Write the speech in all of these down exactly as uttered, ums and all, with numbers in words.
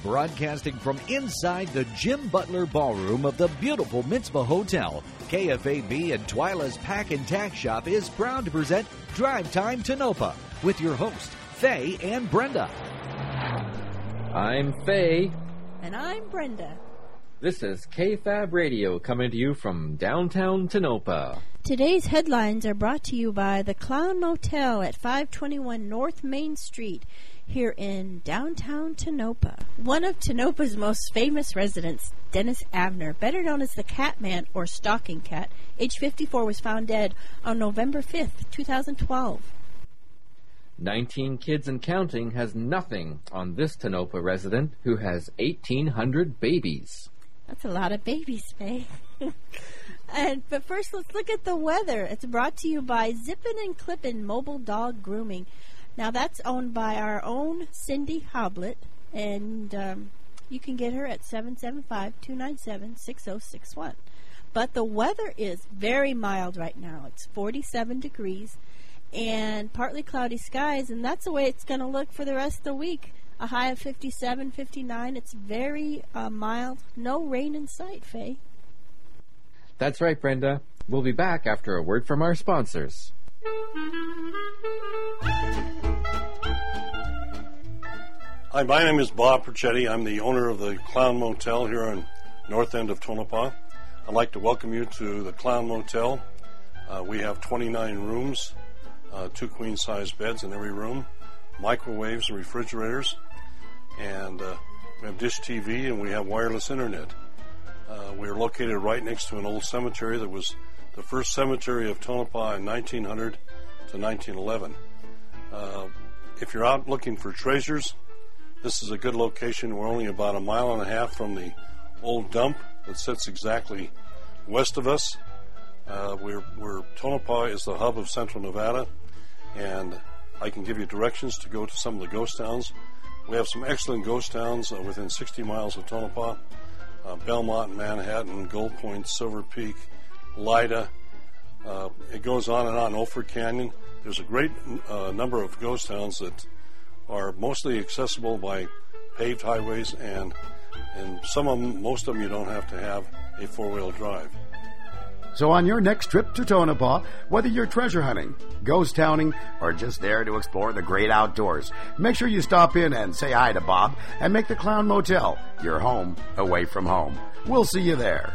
Broadcasting from inside the Jim Butler Ballroom of the beautiful Mitzvah Hotel, K F A B and Twyla's Pack and Tack Shop is proud to present Drive Time Tonopah with your hosts, Faye and Brenda. I'm Faye. And I'm Brenda. This is K F A B Radio coming to you from downtown Tonopah. Today's headlines are brought to you by the Clown Motel at five twenty-one North Main Street here in downtown Tonopah. One of Tonopah's most famous residents, Dennis Avner, better known as the Catman or Stalking Cat, age fifty-four, was found dead on November fifth, twenty twelve. Nineteen kids and counting has nothing on this Tonopah resident who has eighteen hundred babies. That's a lot of babies, Faye. And but first, let's look at the weather. It's brought to you by Zippin' and Clippin' Mobile Dog Grooming. Now, that's owned by our own Cindy Hoblet, and um, you can get her at seven seven five, two nine seven, six oh six one. But the weather is very mild right now. It's forty-seven degrees and partly cloudy skies, and that's the way it's going to look for the rest of the week. A high of fifty-seven, fifty-nine. It's very uh, mild. No rain in sight, Faye. That's right, Brenda. We'll be back after a word from our sponsors. Hi, my name is Bob Perchetti. I'm the owner of the Clown Motel here in north end of Tonopah. I'd like to welcome you to the Clown Motel. Uh, we have twenty-nine rooms, uh, two queen-size beds in every room, microwaves and refrigerators, and uh, we have dish T V and we have wireless internet. Uh, we are located right next to an old cemetery that was the first cemetery of Tonopah in nineteen hundred to nineteen eleven. Uh, if you're out looking for treasures, this is a good location. We're only about a mile and a half from the old dump that sits exactly west of us. Uh, we're, we're Tonopah is the hub of Central Nevada, and I can give you directions to go to some of the ghost towns. We have some excellent ghost towns uh, within sixty miles of Tonopah. Uh, Belmont, Manhattan, Gold Point, Silver Peak, Lida. Uh, it goes on and on. Ophir Canyon. There's a great uh, number of ghost towns that are mostly accessible by paved highways, and and some of them, most of them, you don't have to have a four-wheel drive. So on your next trip to Tonopah, whether you're treasure hunting, ghost towning, or just there to explore the great outdoors, make sure you stop in and say hi to Bob and make the Clown Motel your home away from home. We'll see you there.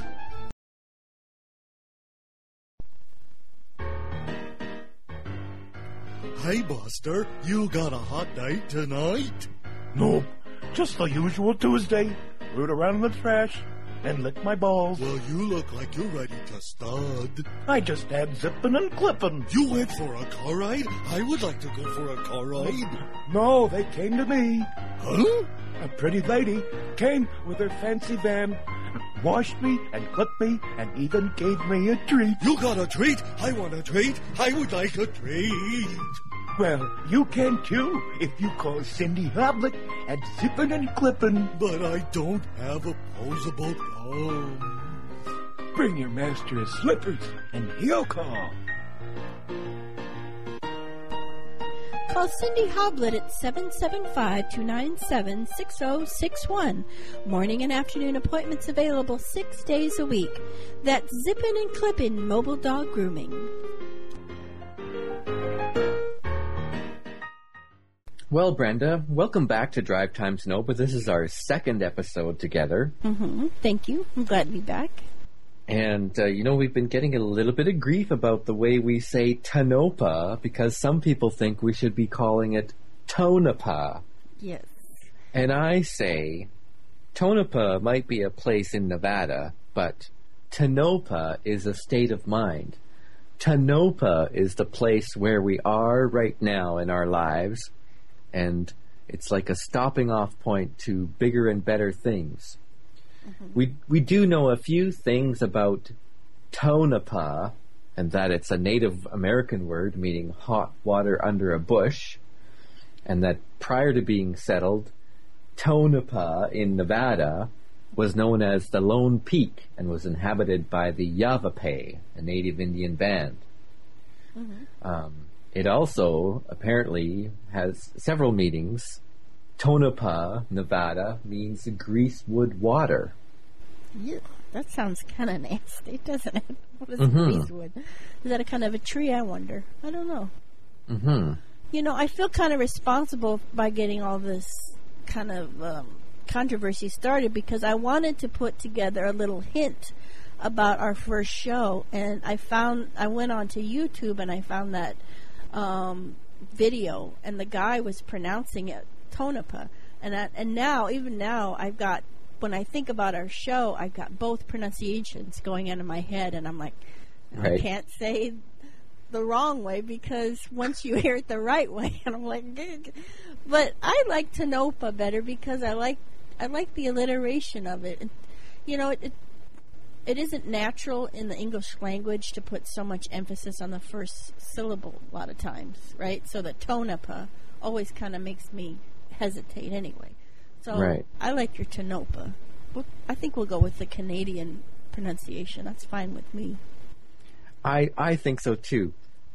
Hey, Buster, you got a hot date tonight? Nope, just the usual Tuesday. Root around in the trash and lick my balls. Well, you look like you're ready to stud. I just had zippin' and clippin'. You went for a car ride? I would like to go for a car ride. No, they came to me. Huh? A pretty lady came with her fancy van, washed me and clipped me, and even gave me a treat. You got a treat? I want a treat. I would like a treat. Well, you can too if you call Cindy Hoblet at Zippin' and Clippin'. But I don't have opposable thumbs. Bring your master his slippers and he'll call. Call Cindy Hoblet at seven seven five, two nine seven, six oh six one. Morning and afternoon appointments available six days a week. That's Zippin' and Clippin' Mobile Dog Grooming. Well, Brenda, welcome back to Drive Time Tonopah. This is our second episode together. Mm-hmm. Thank you. I'm glad to be back. And, uh, you know, we've been getting a little bit of grief about the way we say Tonopah because some people think we should be calling it Tonopah. Yes. And I say Tonopah might be a place in Nevada, but Tonopah is a state of mind. Tonopah is the place where we are right now in our lives, and it's like a stopping off point to bigger and better things. Mm-hmm. We we do know a few things about Tonopah, and that it's a Native American word meaning hot water under a bush, and that prior to being settled, Tonopah in Nevada was known as the Lone Peak and was inhabited by the Yavapai, a native Indian band. Mm-hmm. Um, it also apparently has several meanings. Tonopah, Nevada, means greasewood water. Yeah, that sounds kind of nasty, doesn't it? What is Mhm. greasewood? Is that a kind of a tree, I wonder? I don't know. Mm-hmm. You know, I feel kind of responsible by getting all this kind of um, controversy started because I wanted to put together a little hint about our first show, and I found I went onto YouTube and I found that um, video, and the guy was pronouncing it Tonopah, and I, and now even now I've got when I think about our show, I've got both pronunciations going into my head, and I'm like, Right. I can't say the wrong way because once you hear it the right way, and I'm like, "Gig." But I like Tonopah better because I like I like the alliteration of it. And, you know, it, it it isn't natural in the English language to put so much emphasis on the first syllable a lot of times, right? So the Tonopah always kind of makes me hesitate anyway. So Right. I like your Tonopah. Well, I think we'll go with the Canadian pronunciation. That's fine with me. I, I think so too.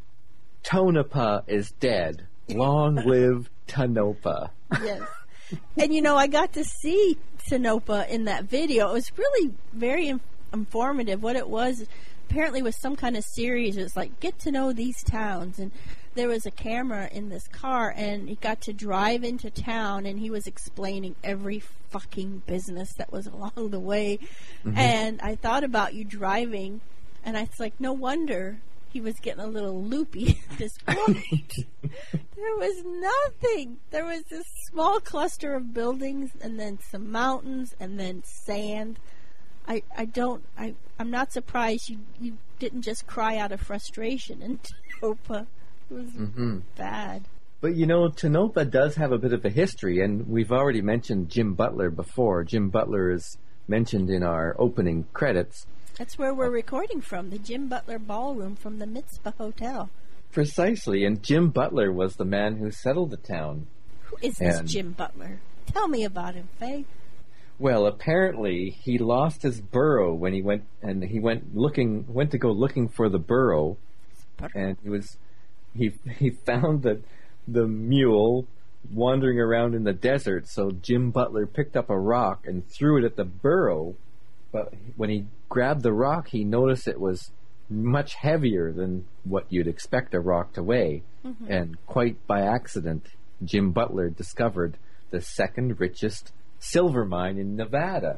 Tonopah is dead. Long live Tonopah. Yes. And you know, I got to see Tonopah in that video. It was really very in- informative. What it was apparently was some kind of series. It was like, get to know these towns. And there was a camera in this car, and he got to drive into town, and he was explaining every fucking business that was along the way. Mm-hmm. And I thought about you driving, and I was like, no wonder he was getting a little loopy at this point. There was nothing. There was this small cluster of buildings, and then some mountains, and then sand. I, I don't, I, I'm not surprised you, you didn't just cry out of frustration in Tonopah. It was Mm-hmm. bad. But you know, Tonopah does have a bit of a history, and we've already mentioned Jim Butler before. Jim Butler is mentioned in our opening credits. That's where we're recording from, the Jim Butler Ballroom from the Mitzvah Hotel. Precisely, and Jim Butler was the man who settled the town. Who is this And- Jim Butler? Tell me about him, Faye. Well, apparently he lost his burro when he went and he went looking went to go looking for the burro, and he was he he found the the mule wandering around in the desert. So Jim Butler picked up a rock and threw it at the burro, but when he grabbed the rock, he noticed it was much heavier than what you'd expect a rock to weigh, Mm-hmm. and quite by accident, Jim Butler discovered the second richest silver mine in Nevada.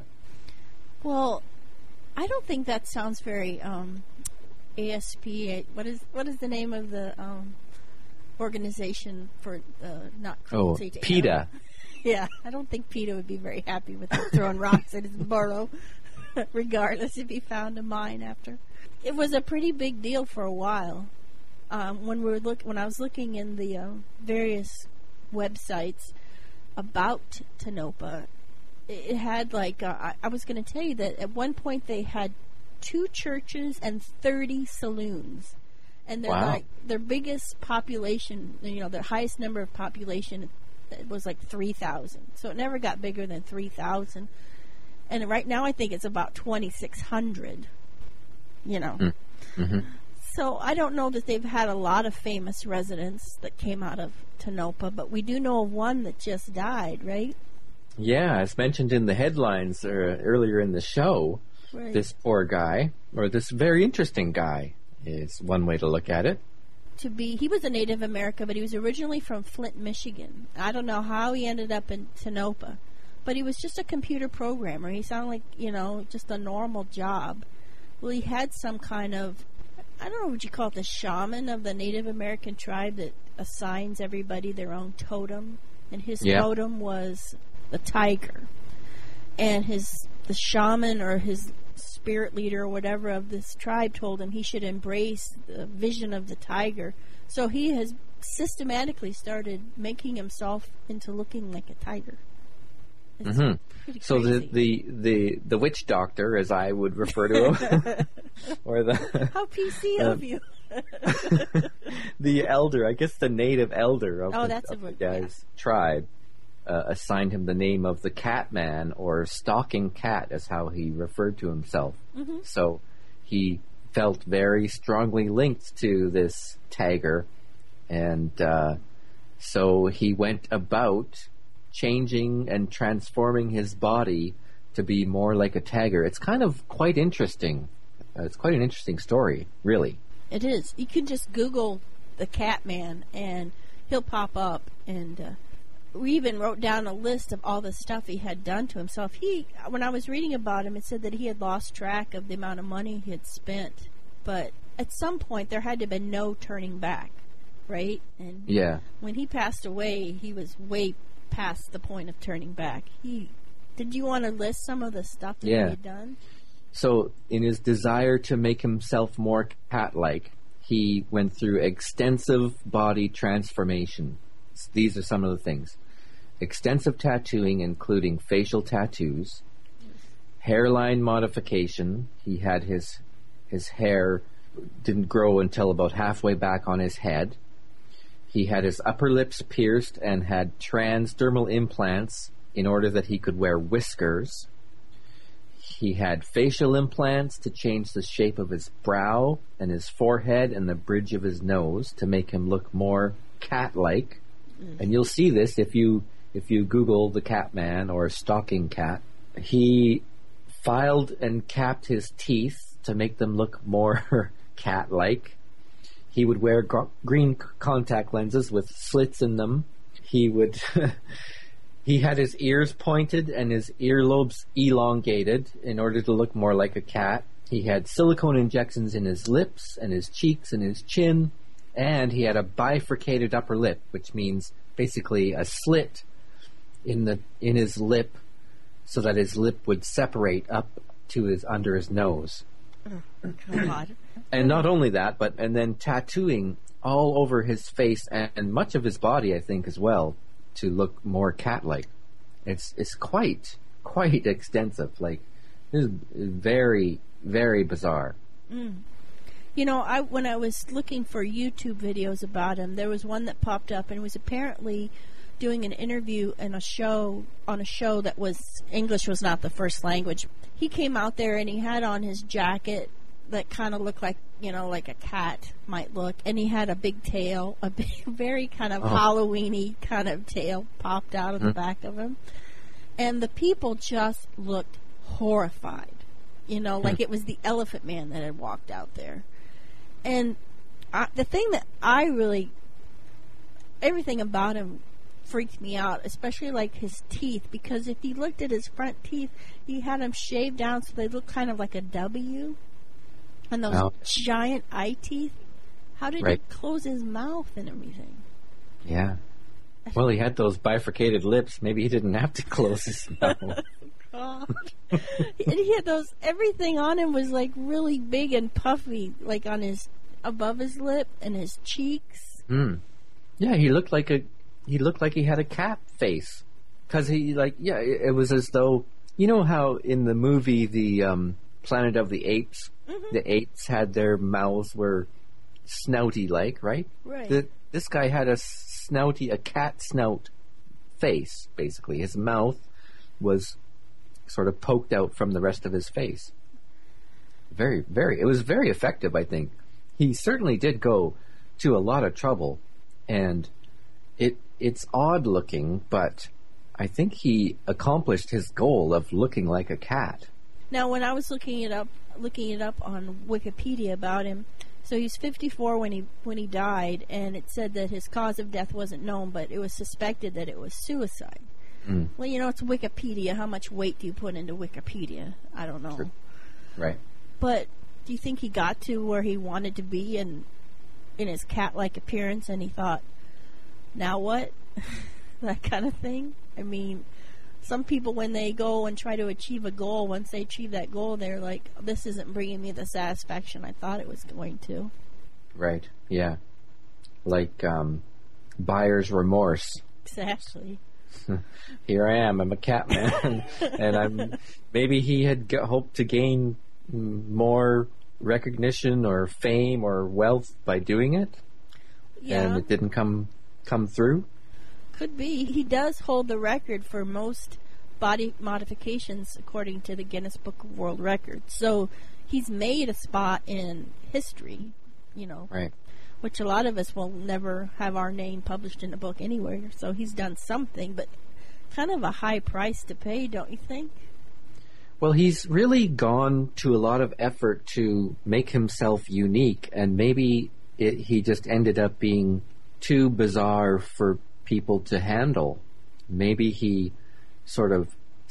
Well, I don't think that sounds very um, A S P. What is what is the name of the um, organization for uh, not Oh, cruelty to PETA. animals? Yeah, I don't think PETA would be very happy with him throwing rocks at his burrow, regardless if he found a mine after. It was a pretty big deal for a while. Um, when we were look, when I was looking in the uh, various websites about Tonopah, it, it had like uh, I, I was going to tell you that at one point they had two churches and thirty saloons, and they're Wow. like their biggest population, you know, their highest number of population it was like three thousand. So it never got bigger than three thousand. And right now I think it's about twenty-six hundred, you know. Mm-hmm. So I don't know that they've had a lot of famous residents that came out of Tonopah, but we do know of one that just died, right? Yeah, as mentioned in the headlines uh, earlier in the show, Right. this poor guy, or this very interesting guy, is one way to look at it. To be, he was a Native American, but he was originally from Flint, Michigan. I don't know how he ended up in Tonopah, but he was just a computer programmer. He sounded like, you know, just a normal job. Well, he had some kind of, I don't know what you call it, the shaman of the Native American tribe that assigns everybody their own totem, and his Yeah. totem was the tiger. And his the shaman or his spirit leader or whatever of this tribe told him he should embrace the vision of the tiger. So he has systematically started making himself into looking like a tiger. It's Mhm. pretty So the, crazy. the, the, the witch doctor, as I would refer to him, or the How P C Uh, of you. the elder, I guess the native elder of Oh, the, that's of a the good- guy's tribe, uh, assigned him the name of the Cat Man, or Stalking Cat, as how he referred to himself. Mm-hmm. So he felt very strongly linked to this tiger, and uh, so he went about changing and transforming his body to be more like a tagger. It's kind of quite interesting. Uh, it's quite an interesting story, really. It is. You can just Google the Catman, and he'll pop up. And uh, we even wrote down a list of all the stuff he had done to himself. He, when I was reading about him, it said that he had lost track of the amount of money he had spent. But at some point, there had to have been no turning back, right? And yeah. When he passed away, he was way past the point of turning back. He did you want to list some of the stuff that yeah. he had done? So, in his desire to make himself more cat-like, he went through extensive body transformation. These are some of the things. Extensive tattooing, including facial tattoos, hairline modification. He had his his hair didn't grow until about halfway back on his head. He had his upper lips pierced and had transdermal implants in order that he could wear whiskers. He had facial implants to change the shape of his brow and his forehead and the bridge of his nose to make him look more cat-like. Mm. And you'll see this if you if you Google the Catman or Stalking Cat. He filed and capped his teeth to make them look more cat-like. He would wear gr- green c- contact lenses with slits in them. He would... He had his ears pointed and his earlobes elongated in order to look more like a cat. He had silicone injections in his lips and his cheeks and his chin. And he had a bifurcated upper lip, which means basically a slit in the in his lip so that his lip would separate up to his under his nose. Oh, God. And not only that, but and then tattooing all over his face and, and much of his body, I think, as well, to look more cat-like. It's it's quite quite extensive. Like, this is very very bizarre. Mm. You know, I when I was looking for YouTube videos about him, there was one that popped up, and it was apparently doing an interview in a show on a show that was English was not the first language. He came out there and he had on his jacket that kind of looked like, you know, like a cat might look, and he had a big tail, a big, very kind of oh. Halloween-y kind of tail popped out of mm. the back of him, and the people just looked horrified, you know, like mm. it was the Elephant Man that had walked out there. And I, the thing that I really, everything about him freaked me out, especially like his teeth, because if you looked at his front teeth, he had them shaved down so they looked kind of like a W. And those Ouch. giant eye teeth. How did right. he close his mouth and everything? Yeah. Well, he had those bifurcated lips. Maybe he didn't have to close his mouth. God. And he had those, everything on him was like really big and puffy, like on his, above his lip and his cheeks. Mm. Yeah, he looked like a, he looked like he had a cat face. Because he, like, yeah, it, it was as though, you know how in the movie, the um, Planet of the Apes, mm-hmm. the apes had their mouths were snouty-like, right? Right. The, this guy had a snouty, a cat snout face, basically. His mouth was sort of poked out from the rest of his face. Very, very, it was very effective, I think. He certainly did go to a lot of trouble, and it it's odd looking, but I think he accomplished his goal of looking like a cat. Now, when I was looking it up, looking it up on Wikipedia about him, so he's fifty-four when he when he died, and it said that his cause of death wasn't known, but it was suspected that it was suicide. Mm. Well, you know, it's Wikipedia. How much weight do you put into Wikipedia? I don't know. Sure. Right. But do you think he got to where he wanted to be in in his cat-like appearance, and he thought, now what? That kind of thing? I mean, some people, when they go and try to achieve a goal, once they achieve that goal, they're like, this isn't bringing me the satisfaction I thought it was going to. Right, yeah. Like um, buyer's remorse. Exactly. Here I am, I'm a cat man. And I'm maybe he had g- hoped to gain more recognition or fame or wealth by doing it. Yeah. And it didn't come come through. Could be. He does hold the record for most body modifications according to the Guinness Book of World Records. So he's made a spot in history, you know. Right. Which a lot of us will never have our name published in a book anywhere. So he's done something, but kind of a high price to pay, don't you think? Well, he's really gone to a lot of effort to make himself unique, and maybe it, he just ended up being too bizarre for people to handle. Maybe he sort of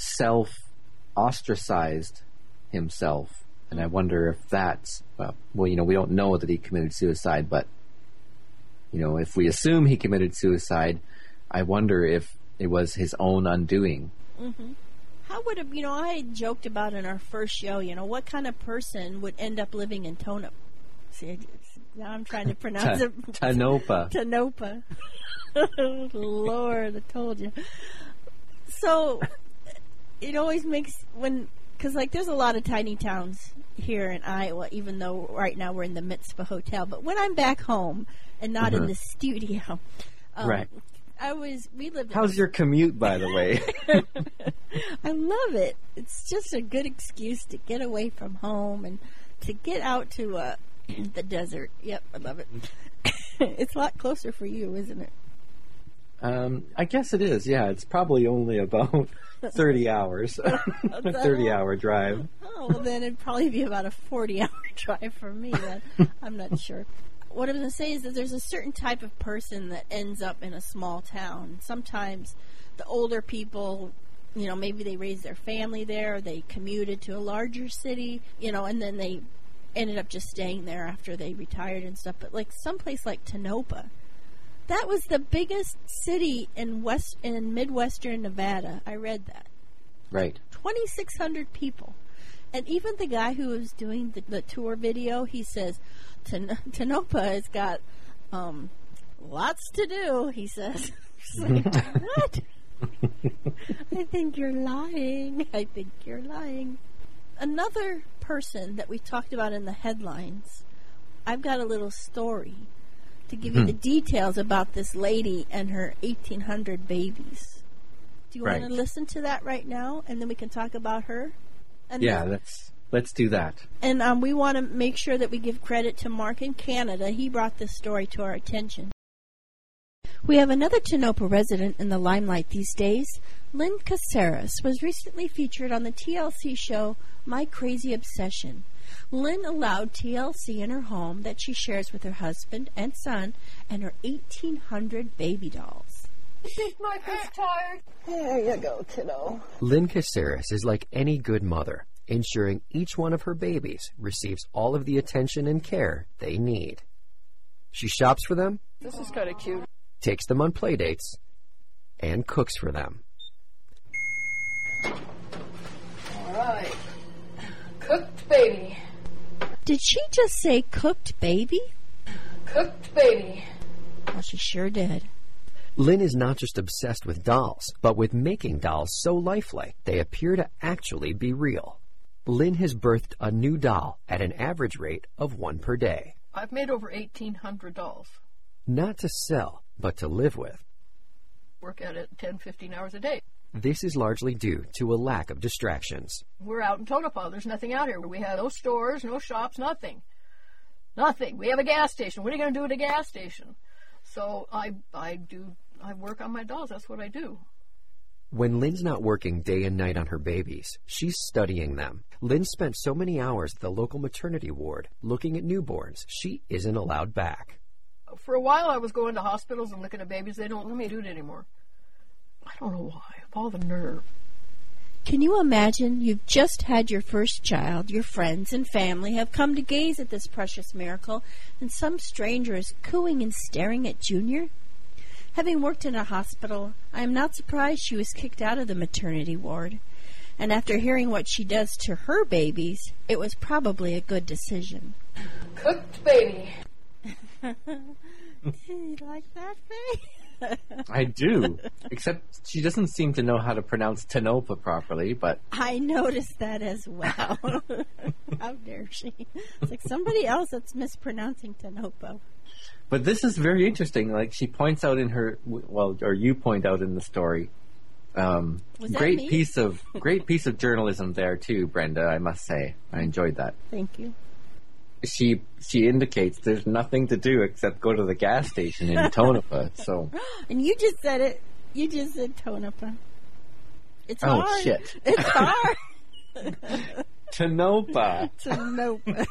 self-ostracized himself, and I wonder if that's, well, well, you know, we don't know that he committed suicide, but, you know, if we assume he committed suicide, I wonder if it was his own undoing. Mm-hmm. How would it, you know, I joked about in our first show, you know, what kind of person would end up living in Tonopah? See, now I'm trying to pronounce Ta- it. Tonopah. Tonopah. Lord, I told you. So, it always makes, when, because, like, there's a lot of tiny towns here in Iowa, even though right now we're in the Mitzvah Hotel. But when I'm back home and not Uh-huh. in the studio, um, Right. I was, we lived in How's your commute, by the way? I love it. It's just a good excuse to get away from home and to get out to uh, the desert. Yep, I love it. It's a lot closer for you, isn't it? Um, I guess it is, yeah. It's probably only about thirty hours. A thirty-hour drive. Oh, well, then it'd probably be about a forty-hour drive for me, then. I'm not sure. What I was going to say is that there's a certain type of person that ends up in a small town. Sometimes the older people, you know, maybe they raised their family there, they commuted to a larger city, you know, and then they ended up just staying there after they retired and stuff. But like someplace like Tonopah, that was the biggest city in west in Midwestern Nevada. I read that. Right. twenty-six hundred people. And even the guy who was doing the, the tour video, he says, Ton- Tonopah has got um, lots to do, he says. It's like, what? I think you're lying. I think you're lying. Another person that we talked about in the headlines, I've got a little story to give you the details about this lady and her eighteen hundred babies. Do you Right. want to listen to that right now, and then we can talk about her? And Yeah, then- let's let's do that. and um, we want to make sure that we give credit to Mark in Canada. He brought this story to our attention. We have another Tonopah resident in the limelight these days. Lynn Caceres was recently featured on the T L C show My Crazy Obsession. Lynn allowed T L C in her home that she shares with her husband and son and her eighteen hundred baby dolls. I think Michael's tired. There you go, kiddo. Lynn Caceres is like any good mother, ensuring each one of her babies receives all of the attention and care they need. She shops for them, This is kind of cute. takes them on play dates, and cooks for them. All right. Cooked baby. Did she just say cooked baby? Cooked baby. Well, she sure did. Lynn is not just obsessed with dolls, but with making dolls so lifelike they appear to actually be real. Lynn has birthed a new doll at an average rate of one per day. I've made over eighteen hundred dolls. Not to sell, but to live with. Work at it ten, fifteen hours a day. This is largely due to a lack of distractions. We're out in Tonopah. There's nothing out here. We have no stores, no shops, nothing. Nothing. We have a gas station. What are you going to do at a gas station? So I, I do, I work on my dolls. That's what I do. When Lynn's not working day and night on her babies, she's studying them. Lynn spent so many hours at the local maternity ward looking at newborns, she isn't allowed back. For a while, I was going to hospitals and looking at babies. They don't let me do it anymore. I don't know why. Of all the nerve. Can you imagine you've just had your first child, your friends and family have come to gaze at this precious miracle, and some stranger is cooing and staring at Junior? Having worked in a hospital, I am not surprised she was kicked out of the maternity ward. And after hearing what she does to her babies, it was probably a good decision. Cooked baby. Do you like that, Faye? I do. Except she doesn't seem to know how to pronounce Tonopah properly, but I noticed that as well. How dare she? It's like somebody else that's mispronouncing Tonopah. but this is very interesting. Like she points out in her, well, or you point out in the story, um, Was that great me? piece of great piece of journalism there too, Brenda. I must say, I enjoyed that. Thank you. She she indicates there's nothing to do except go to the gas station in Tonopah. So And you just said it. You just said Tonopah. It's oh, hard. shit. It's hard. Tonopah. Tonopah.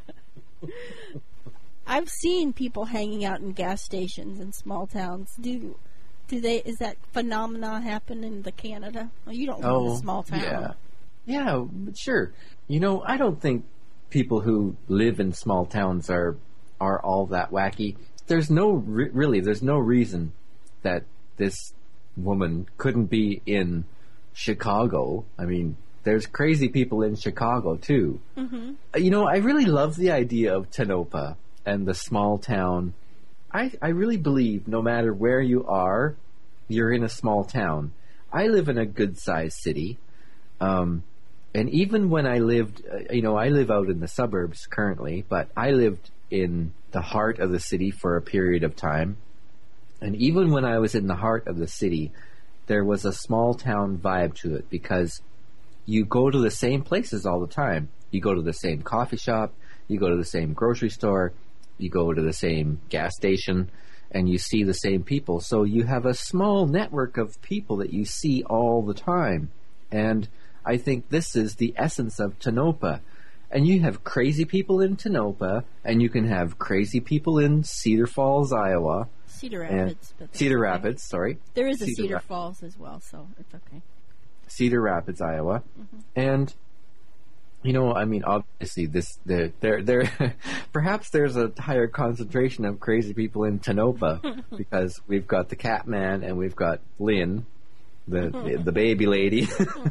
I've seen people hanging out in gas stations in small towns. Do do they? Is that phenomena happen in the Canada? Well, you don't live oh, in a small town. Yeah, yeah, sure. You know, I don't think people who live in small towns are are all that wacky. There's no re- really. There's no reason that this woman couldn't be in Chicago. I mean, there's crazy people in Chicago too. Mm-hmm. You know, I really love the idea of Tonopah and the small town. I, I really believe no matter where you are, you're in a small town. I live in a good-sized city. Um, and even when I lived, uh, you know, I live out in the suburbs currently, but I lived in the heart of the city for a period of time. And even when I was in the heart of the city, there was a small town vibe to it because you go to the same places all the time. You go to the same coffee shop, you go to the same grocery store, you go to the same gas station, and you see the same people. So you have a small network of people that you see all the time. And I think this is the essence of Tonopah. And you have crazy people in Tonopah, and you can have crazy people in Cedar Falls, Iowa. Cedar Rapids. But Cedar okay. Rapids, sorry. There is a Cedar, Cedar Ra- Falls as well, so it's okay. Cedar Rapids, Iowa. Mm-hmm. And you know, I mean, obviously, this there, there, there. Perhaps there's a higher concentration of crazy people in Tonopah because we've got the Catman and we've got Lynn, the the baby lady.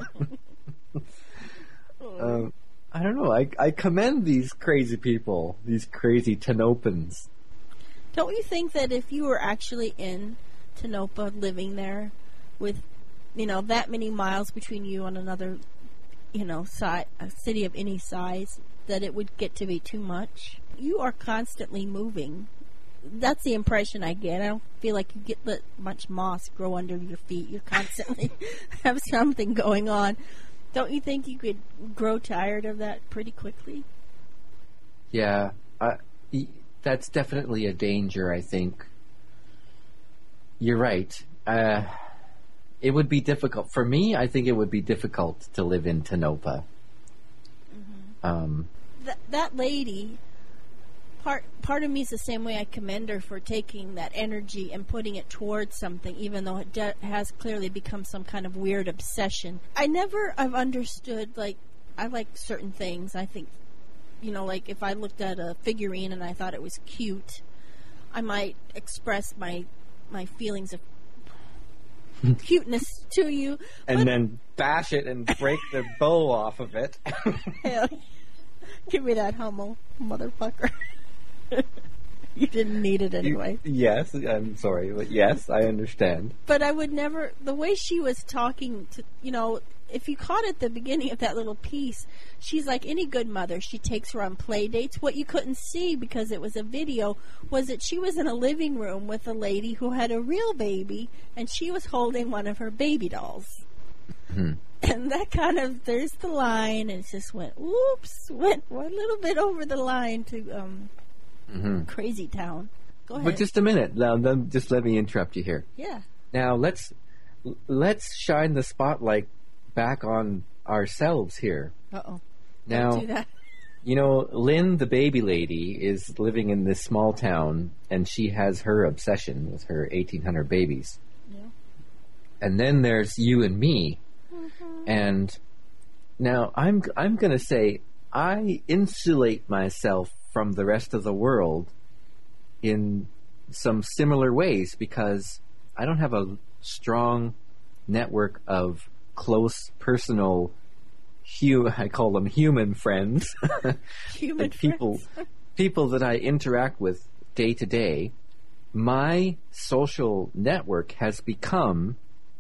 um, I don't know. I I commend these crazy people, these crazy Tonopans. Don't you think that if you were actually in Tonopah, living there, with you know that many miles between you and another you know, si- a city of any size, that it would get to be too much? You are constantly moving. That's the impression I get. I don't feel like you get let much moss grow under your feet. You constantly have something going on. Don't you think you could grow tired of that pretty quickly? Yeah, uh, that's definitely a danger, I think. You're right. Uh... It would be difficult. For me, I think it would be difficult to live in Tonopah. Mm-hmm. Um, Th- that lady, part part of me is the same way. I commend her for taking that energy and putting it towards something, even though it de- has clearly become some kind of weird obsession. I never have understood, like, I like certain things. I think, you know, like if I looked at a figurine and I thought it was cute, I might express my my feelings of cuteness to you, and then bash it and break the bow off of it. Hell, give me that Hummel, motherfucker. You didn't need it anyway. You, yes, I'm sorry, but yes, I understand. But I would never. The way she was talking to, you know, if you caught at the beginning of that little piece, she's like any good mother. She takes her on play dates. What you couldn't see because it was a video was that she was in a living room with a lady who had a real baby, and she was holding one of her baby dolls. Hmm. And that kind of, there's the line, and it just went, oops, went a little bit over the line to um, mm-hmm. Crazy Town. Go ahead. But just a minute. Now, then, just let me interrupt you here. Yeah. Now, let's let's shine the spotlight back on ourselves here. Uh-oh. Now, Don't do that. You know, Lynn, the baby lady, is living in this small town, and she has her obsession with her eighteen hundred babies. Yeah. And then there's you and me. Mm-hmm. And now I'm I'm going to say I insulate myself from the rest of the world in some similar ways because I don't have a strong network of close personal hu- I call them human friends. Human people friends. people that I interact with day to day. My social network has become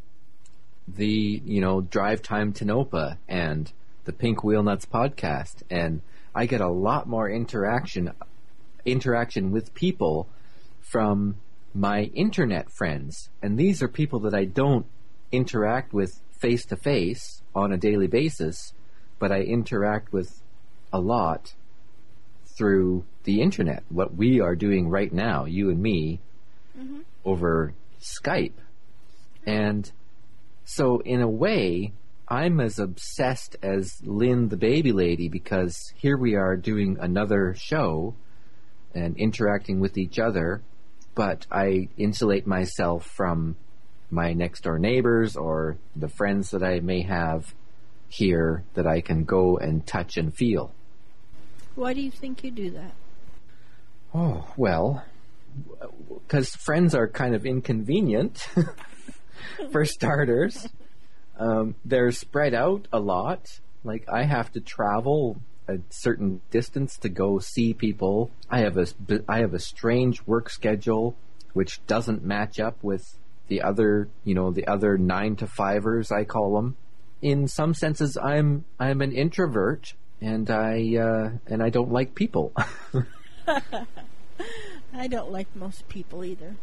the, you know, Drive Time Tonopah and the Pink Wheel Nuts podcast, and I get a lot more interaction interaction with people from my internet friends, and these are people that I don't interact with face to face on a daily basis, but I interact with a lot through the internet. What we are doing right now, you and me, mm-hmm. over Skype. And So in a way, I'm as obsessed as Lynn the baby lady, because here we are doing another show and interacting with each other, but I insulate myself from my next door neighbors or the friends that I may have here that I can go and touch and feel. Why do you think you do that? Oh, well, because friends are kind of inconvenient, for starters. Um, they're spread out a lot. Like, I have to travel a certain distance to go see people. I have a, I have a strange work schedule which doesn't match up with the other, you know, the other nine to fivers, I call them. In some senses, I'm I'm an introvert, and I uh, and I don't like people. I don't like most people either.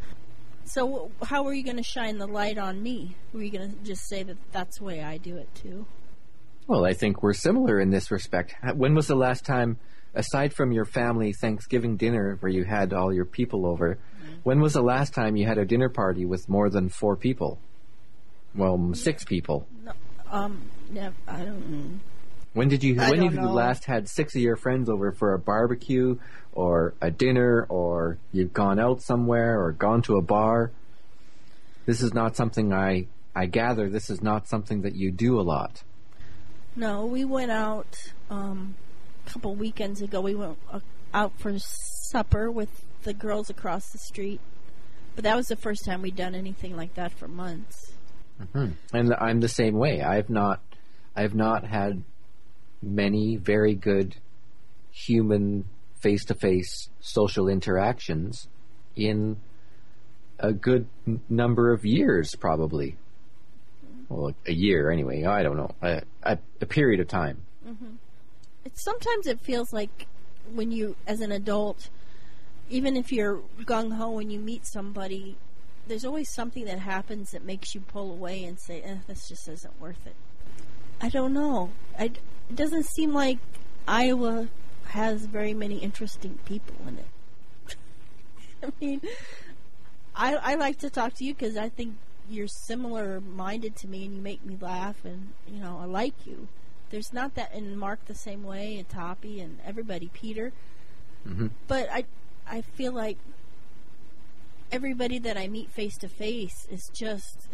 So how are you going to shine the light on me? Were you going to just say that that's the way I do it too? Well, I think we're similar in this respect. When was the last time, aside from your family Thanksgiving dinner where you had all your people over, mm-hmm. when was the last time you had a dinner party with more than four people? Well, six people. No, um, no, I don't know. When did you? I when don't have you know. last had six of your friends over for a barbecue, or a dinner, or you've gone out somewhere, or gone to a bar? This is not something I. I gather this is not something that you do a lot. No, we went out um, a couple weekends ago. We went uh, out for supper with the girls across the street, but that was the first time we'd done anything like that for months. Mm-hmm. And I'm the same way. I've not. I've not had many very good human face-to-face social interactions in a good n- number of years, probably. Well, a year anyway. I don't know. A, a, a period of time. Mm-hmm. It's, sometimes it feels like when you, as an adult, even if you're gung-ho when you meet somebody, there's always something that happens that makes you pull away and say, eh, this just isn't worth it. I don't know. I, it doesn't seem like Iowa has very many interesting people in it. I mean, I, I like to talk to you because I think you're similar-minded to me and you make me laugh and, you know, I like you. There's not that, and Mark the same way, and Toppy, and everybody, Peter. Mm-hmm. But I, I feel like everybody that I meet face-to-face is just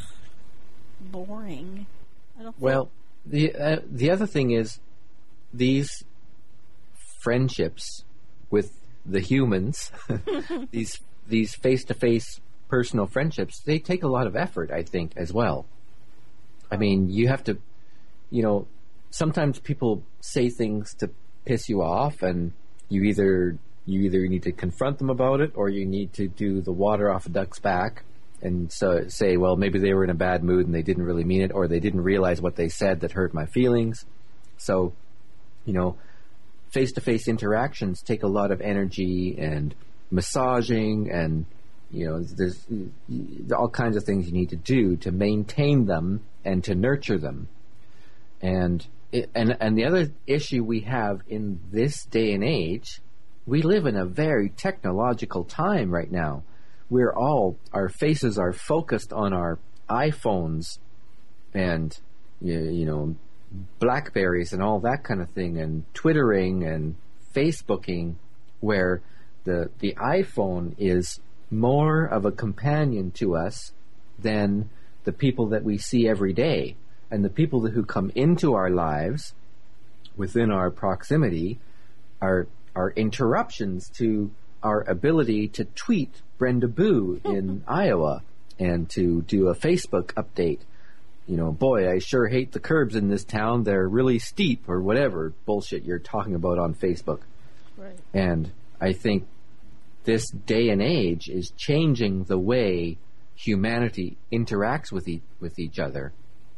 boring. I don't well, the uh, the other thing is these friendships with the humans, these these face-to-face personal friendships, they take a lot of effort, I think, as well. I mean, you have to, you know, sometimes people say things to piss you off, and you either you either need to confront them about it, or you need to do the water off a duck's back. And so say, well, maybe they were in a bad mood and they didn't really mean it, or they didn't realize what they said that hurt my feelings. So, you know, face-to-face interactions take a lot of energy and massaging, and, you know, there's all kinds of things you need to do to maintain them and to nurture them. And it, and and the other issue we have in this day and age, we live in a very technological time right now. We're all, our faces are focused on our iPhones and, you, you know, Blackberries and all that kind of thing, and Twittering and Facebooking, where the the iPhone is more of a companion to us than the people that we see every day. And the people who come into our lives within our proximity are, are interruptions to our ability to tweet Brenda Boo in Iowa and to do a Facebook update. You know, boy, I sure hate the curbs in this town. They're really steep, or whatever bullshit you're talking about on Facebook. Right. And I think this day and age is changing the way humanity interacts with e- with each other.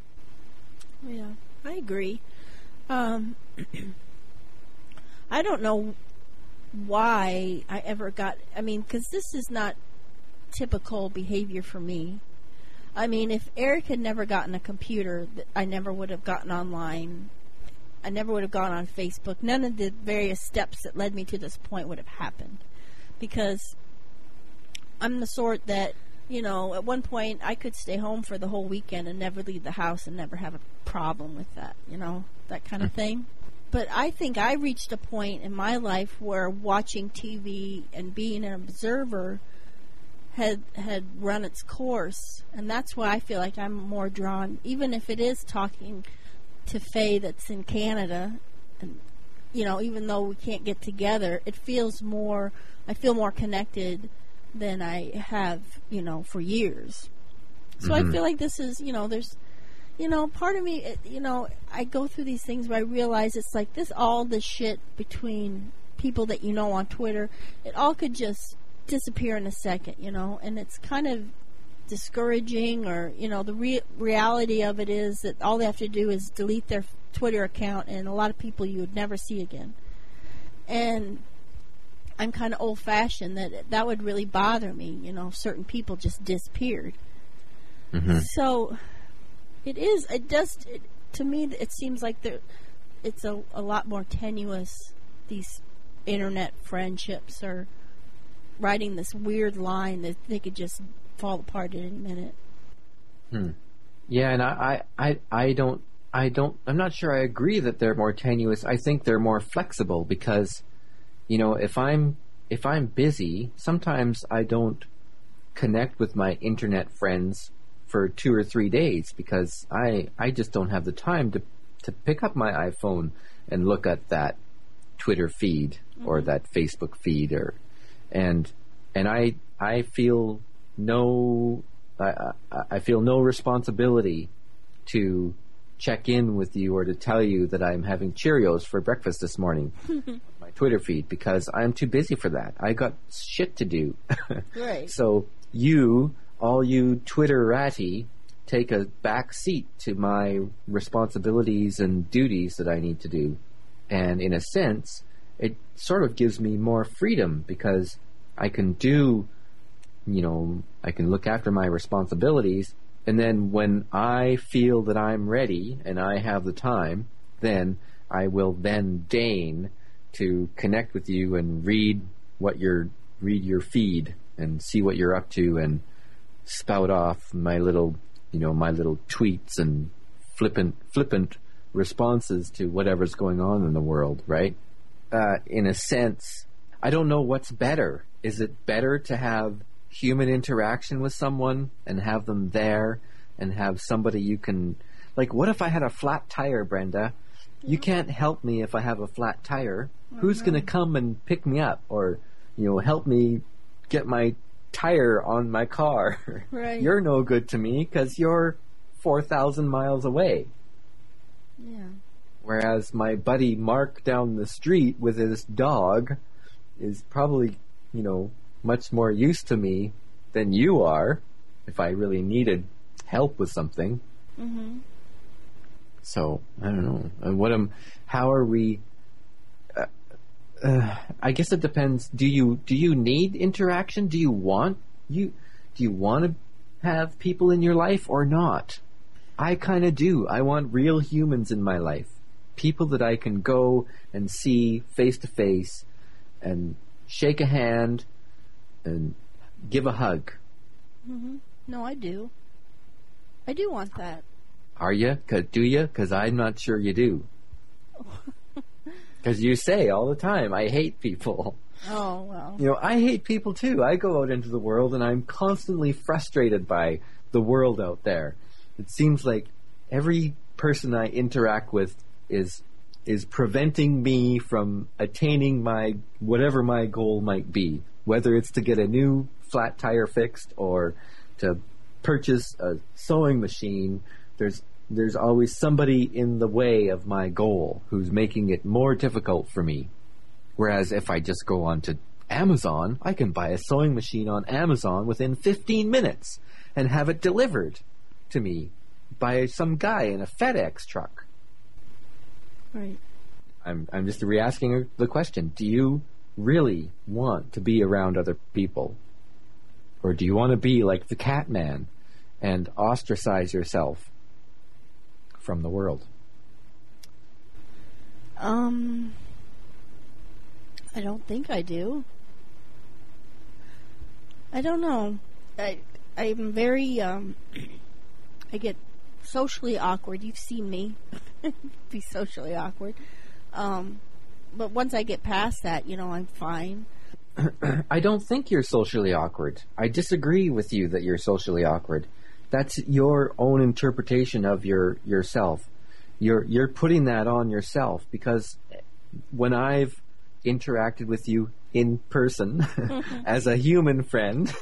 Yeah, I agree. Um, I don't know why I ever got, I mean, because this is not typical behavior for me. I mean, if Eric had never gotten a computer, I never would have gotten online. I never would have gone on Facebook. None of the various steps that led me to this point would have happened. Because I'm the sort that you know, at one point I could stay home for the whole weekend and never leave the house and never have a problem with that, you know, that kind of thing. But I think I reached a point in my life where watching T V and being an observer had had run its course, and that's why I feel like I'm more drawn, even if it is talking to Faye that's in Canada, and you know, even though we can't get together, it feels more, I feel more connected than I have, you know, for years. So mm-hmm. I feel like this is, you know, there's, you know, part of me, it, you know, I go through these things where I realize it's like this, all this shit between people that you know on Twitter, it all could just disappear in a second, you know, and it's kind of discouraging, or, you know, the re- reality of it is that all they have to do is delete their Twitter account, and a lot of people you would never see again. And I'm kind of old-fashioned that that would really bother me, you know, certain people just disappeared. Mm-hmm. So it is, it does, it, to me, it seems like there, it's a, a lot more tenuous, these internet friendships are riding this weird line that they could just fall apart at any minute. Hmm. Yeah, and I, I, I, I don't, I don't, I'm not sure I agree that they're more tenuous. I think they're more flexible because, you know, if I'm, if I'm busy, sometimes I don't connect with my internet friends for two or three days because I, I just don't have the time to, to pick up my iPhone and look at that Twitter feed mm-hmm. or that Facebook feed, or, and, and I, I feel no, I, I feel no responsibility to check in with you or to tell you that I'm having Cheerios for breakfast this morning on my Twitter feed, because I'm too busy for that. I got shit to do. Right. So you, all you Twitterati, take a back seat to my responsibilities and duties that I need to do. And in a sense, it sort of gives me more freedom because I can do, you know, I can look after my responsibilities, and then when I feel that I'm ready and I have the time, then I will then deign to connect with you and read what you're, read your feed and see what you're up to and spout off my little, you know, my little tweets and flippant, flippant responses to whatever's going on in the world, right? Uh, in a sense, I don't know what's better. Is it better to have human interaction with someone and have them there and have somebody you can, like, what if I had a flat tire, Brenda? Yeah. You can't help me if I have a flat tire. Mm-hmm. Who's going to come and pick me up or, you know, help me get my tire on my car? Right. You're no good to me because you're four thousand miles away. Yeah. Whereas my buddy Mark down the street with his dog is probably, you know, much more used to me than you are if I really needed help with something. Mm-hmm. So, I don't know. And what am, how are we, uh, uh, I guess it depends. Do you, do you need interaction? Do you want, you, do you want to have people in your life or not? I kind of do. I want real humans in my life. People that I can go and see face to face and shake a hand and give a hug. Mm-hmm. No, I do. I do want that. Are you? Cause, do you? Because I'm not sure you do. Because you say all the time, I hate people. Oh, well. You know, I hate people too. I go out into the world and I'm constantly frustrated by the world out there. It seems like every person I interact with is is preventing me from attaining my whatever my goal might be. Whether it's to get a new flat tire fixed or to purchase a sewing machine, there's there's always somebody in the way of my goal who's making it more difficult for me. Whereas if I just go on to Amazon, I can buy a sewing machine on Amazon within fifteen minutes and have it delivered to me by some guy in a FedEx truck. Right. I'm I'm just re-asking the question. Do you really want to be around other people? Or do you want to be like the cat man and ostracize yourself from the world? Um, I don't think I do. I don't know. I I'm very, um, I get socially awkward. You've seen me be socially awkward. Um, but once I get past that, you know, I'm fine. I don't think you're socially awkward. I disagree with you that you're socially awkward. That's your own interpretation of your yourself. You're you're putting that on yourself, because when I've interacted with you in person as a human friend,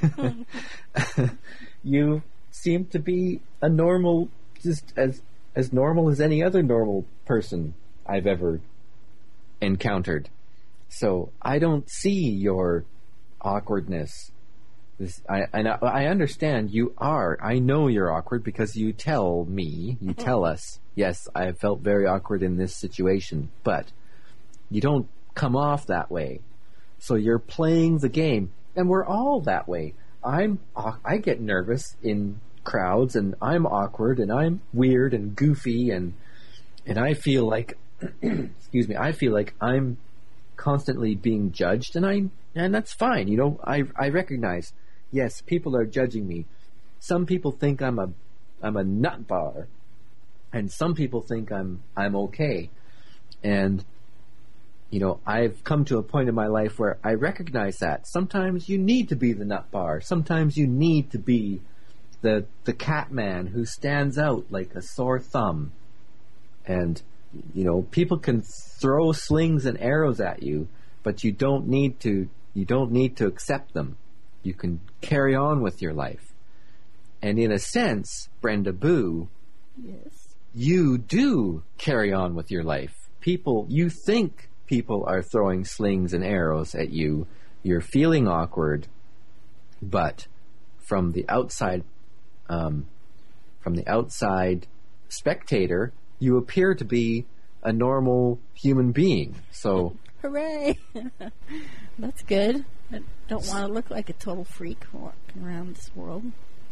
you seem to be a normal, just as as normal as any other normal person I've ever encountered. So I don't see your awkwardness. This, I, and I, I understand you are. I know you're awkward because you tell me, you tell us, yes, I felt very awkward in this situation, but you don't come off that way. So you're playing the game, and we're all that way. I'm, I get nervous in crowds, and I'm awkward, and I'm weird and goofy, and and I feel like, excuse me, I feel like I'm constantly being judged, and I and that's fine. You know, I I recognize. Yes, people are judging me. Some people think I'm a I'm a nut bar, and some people think I'm I'm okay. And you know, I've come to a point in my life where I recognize that sometimes you need to be the nut bar. Sometimes you need to be the the cat man who stands out like a sore thumb. And you know, people can throw slings and arrows at you, but you don't need to you don't need to accept them. You can carry on with your life. And in a sense, Brenda Boo, yes, you do carry on with your life. People, you think people are throwing slings and arrows at you. You're feeling awkward, but from the outside, um, from the outside spectator, you appear to be a normal human being. So, hooray! That's good. I don't want to look like a total freak walking around this world.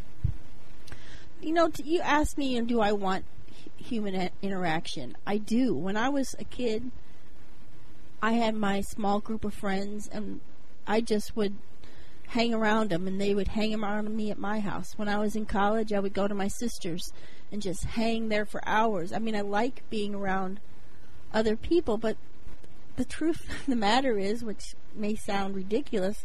You know, t- you asked me, do I want h- human a- interaction? I do. When I was a kid, I had my small group of friends, and I just would hang around them, and they would hang around me at my house. When I was in college, I would go to my sister's and just hang there for hours. I mean, I like being around other people, but the truth of the matter is, which may sound ridiculous,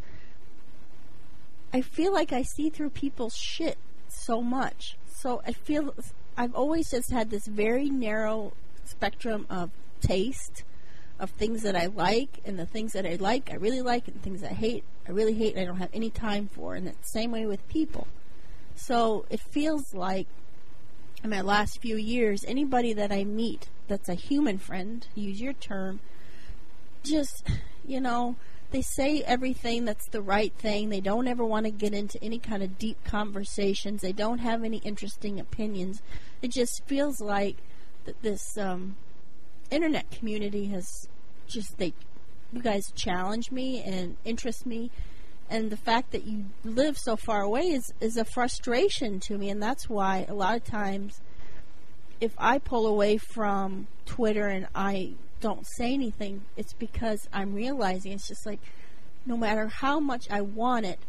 I feel like I see through people's shit so much. So I feel I've always just had this very narrow spectrum of taste, of things that I like, and the things that I like, I really like, and things I hate, I really hate, and I don't have any time for. And it's the same way with people. So it feels like in my last few years, anybody that I meet that's a human friend, use your term, just, you know, they say everything that's the right thing. They don't ever want to get into any kind of deep conversations. They don't have any interesting opinions. It just feels like that this um, internet community has just, they, you guys challenge me and interest me. And the fact that you live so far away is, is a frustration to me. And that's why a lot of times if I pull away from Twitter and I don't say anything, it's because I'm realizing it's just like, no matter how much I want it,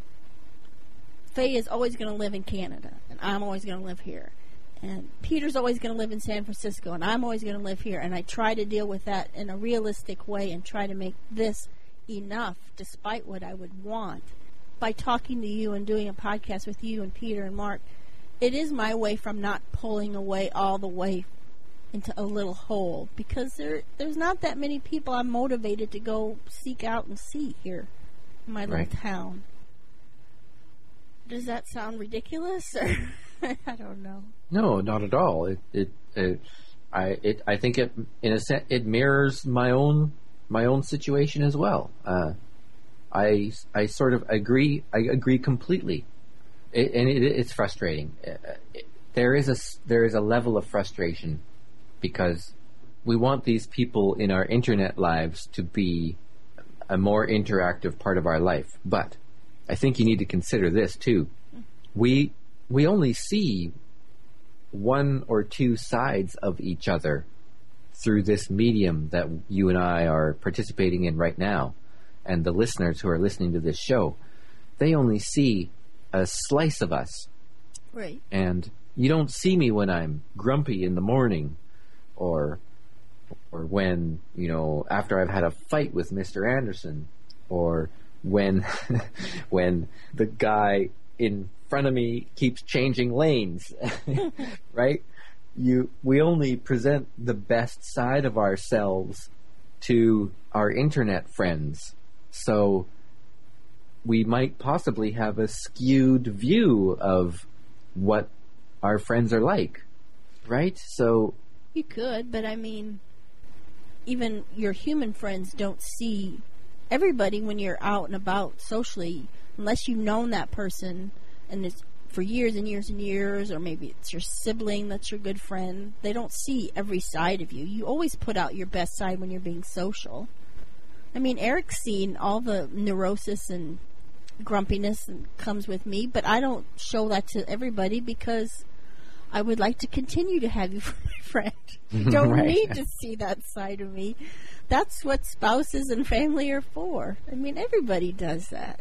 Faye is always going to live in Canada, and I'm always going to live here. And Peter's always going to live in San Francisco, and I'm always going to live here. And I try to deal with that in a realistic way and try to make this enough, despite what I would want. By talking to you and doing a podcast with you and Peter and Mark, it is my way from not pulling away all the way into a little hole, because there there's not that many people I'm motivated to go seek out and see here in my little right. town. Does that sound ridiculous? Or I don't know. No, not at all. It it, it I it I think it in a sense it mirrors my own my own situation as well. Uh, I I sort of agree. I agree completely, it, and it, it's frustrating. It, it, there is a there is a level of frustration, because we want these people in our internet lives to be a more interactive part of our life. But I think you need to consider this too. We we only see one or two sides of each other through this medium that you and I are participating in right now, and the listeners who are listening to this show. They only see a slice of us. Right. And you don't see me when I'm grumpy in the morning, or or when, you know, after I've had a fight with Mister Anderson, or when when the guy in front of me keeps changing lanes, right? You, we only present the best side of ourselves to our internet friends, so we might possibly have a skewed view of what our friends are like, right? So you could, but I mean, even your human friends don't see everybody when you're out and about socially, unless you've known that person and it's for years and years and years, or maybe it's your sibling that's your good friend. They don't see every side of you. You always put out your best side when you're being social. I mean, Eric's seen all the neurosis and grumpiness and comes with me, but I don't show that to everybody because I would like to continue to have you for my friend. You don't Right. need to see that side of me. That's what spouses and family are for. I mean, everybody does that.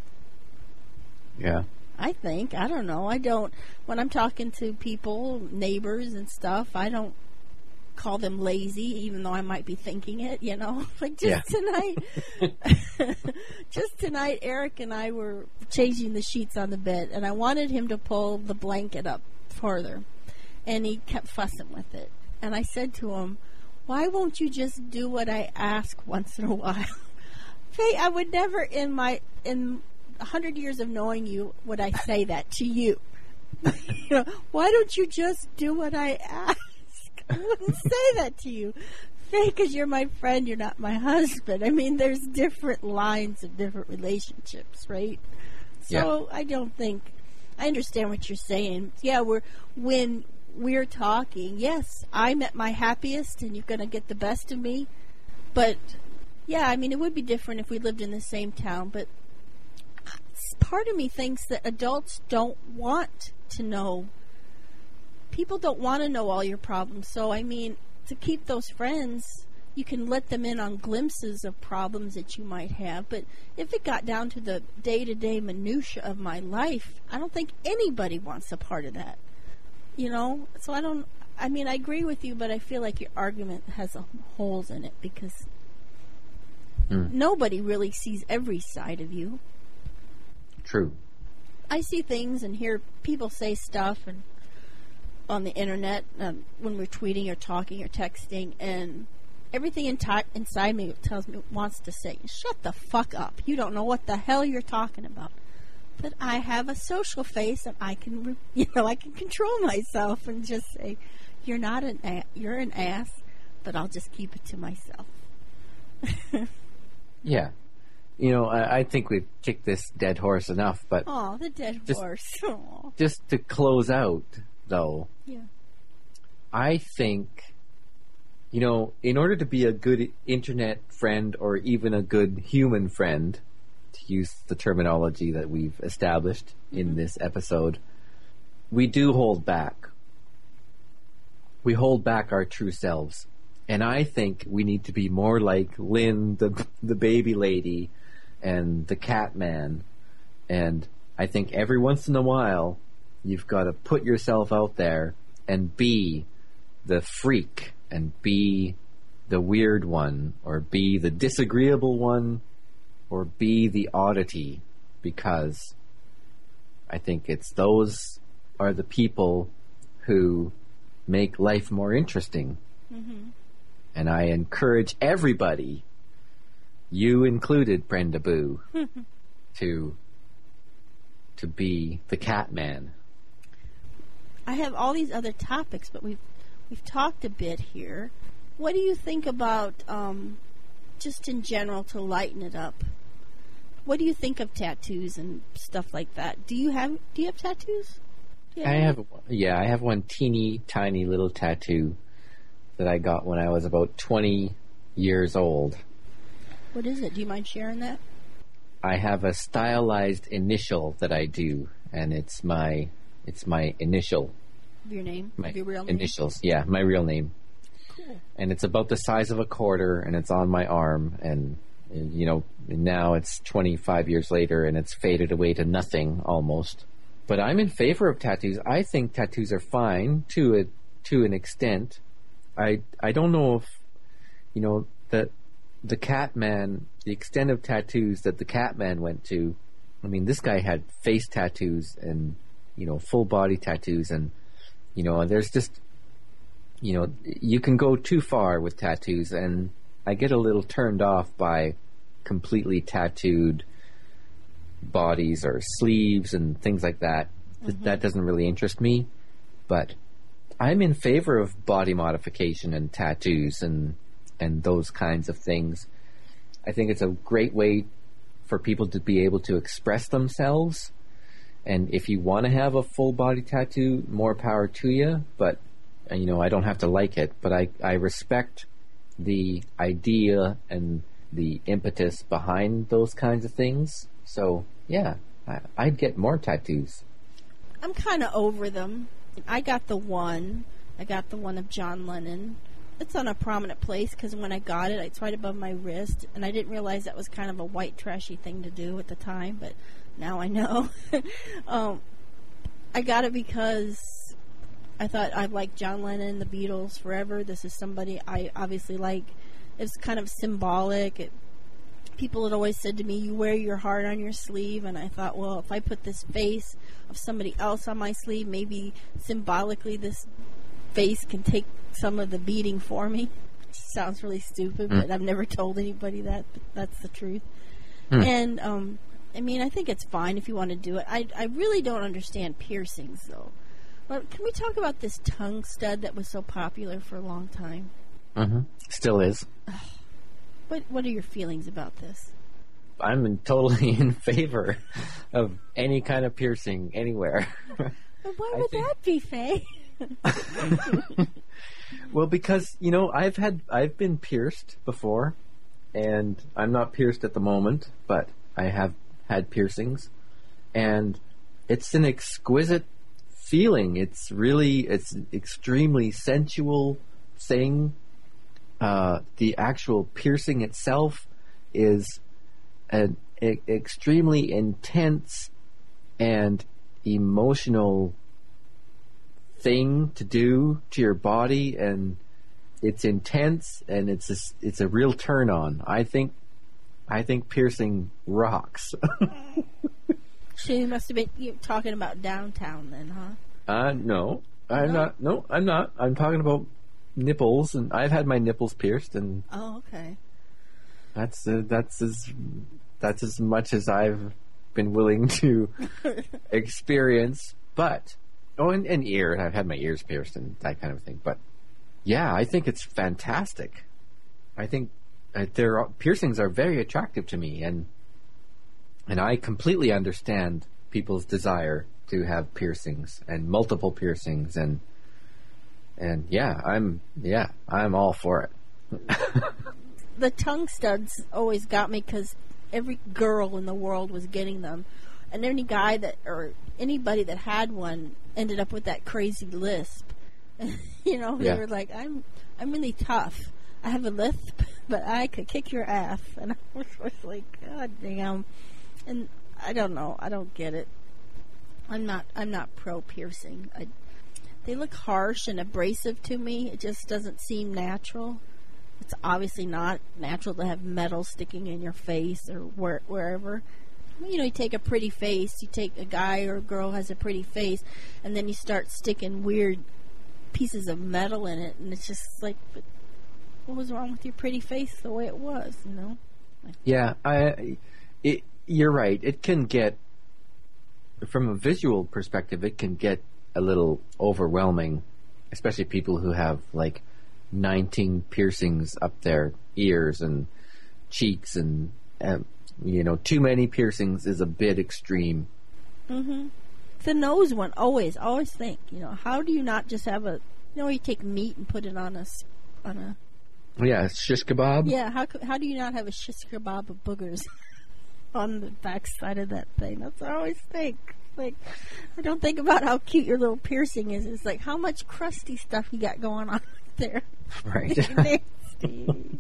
yeah. I think. I don't know. I don't, when I'm talking to people, neighbors and stuff, I don't call them lazy, even though I might be thinking it, you know. Like just Yeah. tonight, just tonight, Eric and I were changing the sheets on the bed, and I wanted him to pull the blanket up farther, and he kept fussing with it. And I said to him, why won't you just do what I ask once in a while? Faye, I would never in my, in a hundred years of knowing you would I say that to you. You know, why don't you just do what I ask? I wouldn't say that to you. Faye, because you're my friend, you're not my husband. I mean, there's different lines of different relationships, right? So yeah. I don't think, I understand what you're saying. Yeah, we're, when we're talking, yes, I'm at my happiest and you're going to get the best of me. But, yeah, I mean, it would be different if we lived in the same town, but part of me thinks that adults don't want to know. People don't want to know all your problems. So, I mean, to keep those friends, you can let them in on glimpses of problems that you might have. But if it got down to the day-to-day minutia of my life, I don't think anybody wants a part of that. You know? So I don't, I mean, I agree with you, but I feel like your argument has a, holes in it because mm. nobody really sees every side of you. True. I see things and hear people say stuff and on the internet um, when we're tweeting or talking or texting, and everything in t- inside me tells me wants to say, "Shut the fuck up! You don't know what the hell you're talking about." But I have a social face, and I can, re- you know, I can control myself and just say, "You're not an, a- you're an ass," but I'll just keep it to myself. Yeah. You know, I, I think we've kicked this dead horse enough, but... Oh, the dead just, horse. Aww. Just to close out, though, yeah. I think, you know, in order to be a good internet friend or even a good human friend, to use the terminology that we've established mm-hmm. in this episode, we do hold back. We hold back our true selves. And I think we need to be more like Lynn, the the baby lady, and the cat man. And I think every once in a while, you've got to put yourself out there and be the freak and be the weird one, or be the disagreeable one, or be the oddity, because I think it's those are the people who make life more interesting. Mm-hmm. And I encourage everybody, you included, Brenda Boo, to to be the cat man. I have all these other topics, but we've we've talked a bit here. What do you think about um, just in general to lighten it up? What do you think of tattoos and stuff like that? Do you have do you have tattoos? Do you have I any? have yeah, I have one teeny tiny little tattoo that I got when I was about twenty years old. What is it? Do you mind sharing that? I have a stylized initial that I do, and it's my it's my initial. Of your name? My of your real name? initials, yeah, my real name. Cool. And it's about the size of a quarter, and it's on my arm, and, and you know, now it's twenty-five years later, and it's faded away to nothing almost. but I'm in favor of tattoos. I think tattoos are fine to a to an extent. I I don't know if you know the the Catman, the extent of tattoos that the Catman went to. I mean, this guy had face tattoos and you know full body tattoos, and you know there's just you know you can go too far with tattoos, and I get a little turned off by completely tattooed bodies or sleeves and things like that. Mm-hmm. That doesn't really interest me, but I'm in favor of body modification and tattoos and and those kinds of things. I think it's a great way for people to be able to express themselves, and if you want to have a full body tattoo, more power to you, but you know I don't have to like it, but I, I respect the idea and the impetus behind those kinds of things. So yeah, I, I'd get more tattoos. I'm kind of over them. I got the one. I got the one of John Lennon. It's on a prominent place because when I got it, it's right above my wrist, and I didn't realize that was kind of a white trashy thing to do at the time, but now I know. um, I got it because I thought I've liked John Lennon, the Beatles forever. This is somebody I obviously like. It's kind of symbolic. It, people had always said to me, you wear your heart on your sleeve, and I thought, well, if I put this face of somebody else on my sleeve, maybe symbolically this face can take some of the beating for me. Sounds really stupid, mm. but I've never told anybody that, but that's the truth. Mm. And, um, I mean, I think it's fine if you want to do it. I, I really don't understand piercings, though. But can we talk about this tongue stud that was so popular for a long time? Mm-hmm. Still is. What What are your feelings about this? I'm in, totally in favor of any kind of piercing anywhere. But why would think... that be, Faye? Well, because you know I've had I've been pierced before, and I'm not pierced at the moment, but I have had piercings, and it's an exquisite feeling. It's really it's an extremely sensual thing. Uh, the actual piercing itself is an e- extremely intense and emotional thing to do to your body, and it's intense, and it's a, it's a real turn on. I think I think piercing rocks. So you must have been you talking about downtown then, huh? Uh no, I'm No? not. No, I'm not. I'm talking about nipples, and I've had my nipples pierced, and Oh, okay. that's uh, that's as that's as much as I've been willing to experience. But oh, and, and ear, I've had my ears pierced and that kind of thing. But yeah, I think it's fantastic. I think uh, their piercings are very attractive to me, and and I completely understand people's desire to have piercings and multiple piercings, and and yeah, I'm yeah, I'm all for it. The tongue studs always got me because every girl in the world was getting them, and any guy that or anybody that had one ended up with that crazy lisp. You know, they Yeah. were like, "I'm I'm really tough. I have a lisp, but I could kick your ass." And I was, was like, "God damn!" And I don't know. I don't get it. I'm not. I'm not pro piercing. I, they look harsh and abrasive to me. It just doesn't seem natural. It's obviously not natural to have metal sticking in your face or where, wherever. You know, you take a pretty face. You take a guy or a girl has a pretty face, and then you start sticking weird pieces of metal in it, and it's just like, but what was wrong with your pretty face the way it was? You know? Yeah, I. It, you're right. It can get, from a visual perspective, it can get a little overwhelming, especially people who have like nineteen piercings up their ears and cheeks, and um, you know, too many piercings is a bit extreme. Mm-hmm. The nose one, always, always think, you know, how do you not just have a, you know, you take meat and put it on a, s- on a. Yeah, shish kebab. Yeah, how co- how do you not have a shish kebab of boogers on the backside of that thing? That's what I always think. Like, I don't think about how cute your little piercing is. It's like, how much crusty stuff you got going on there. Right. Nasty.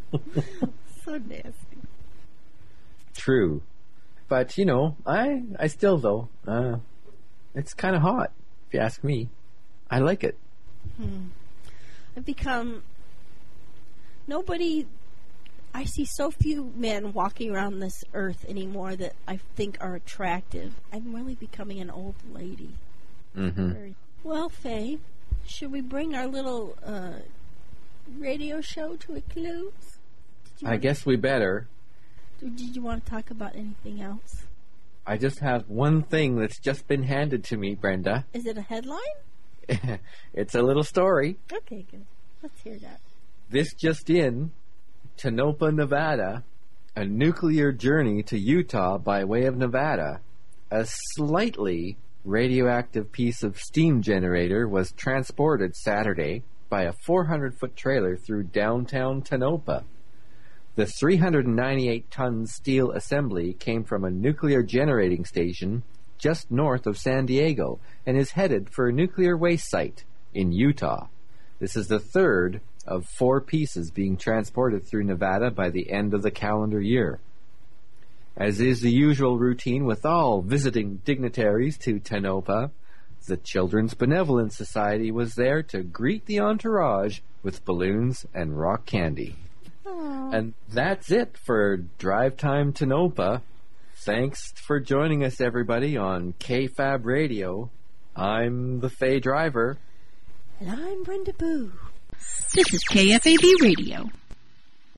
So nasty. True, but you know, I I still though uh, It's kind of hot, if you ask me. I like it. Hmm. I've become... Nobody... I see so few men walking around this earth anymore that I think are attractive. I'm really becoming an old lady. Mm-hmm. Very... Well, Faye, should we bring our little uh, radio show to a close? I guess we better. Did you want to talk about anything else? I just have one thing that's just been handed to me, Brenda. Is it a headline? It's a little story. Okay, good. Let's hear that. This just in, Tonopah, Nevada, a nuclear journey to Utah by way of Nevada. A slightly radioactive piece of steam generator was transported Saturday by a four hundred foot trailer through downtown Tonopah. The three hundred ninety-eight ton steel assembly came from a nuclear generating station just north of San Diego and is headed for a nuclear waste site in Utah. This is the third of four pieces being transported through Nevada by the end of the calendar year. As is the usual routine with all visiting dignitaries to Tonopah, the Children's Benevolent Society was there to greet the entourage with balloons and rock candy. Aww. And that's it for Drive Time Tonopah. Thanks for joining us, everybody, on K F A B Radio. I'm the Faye Driver. And I'm Brenda Boo. This is K F A B Radio.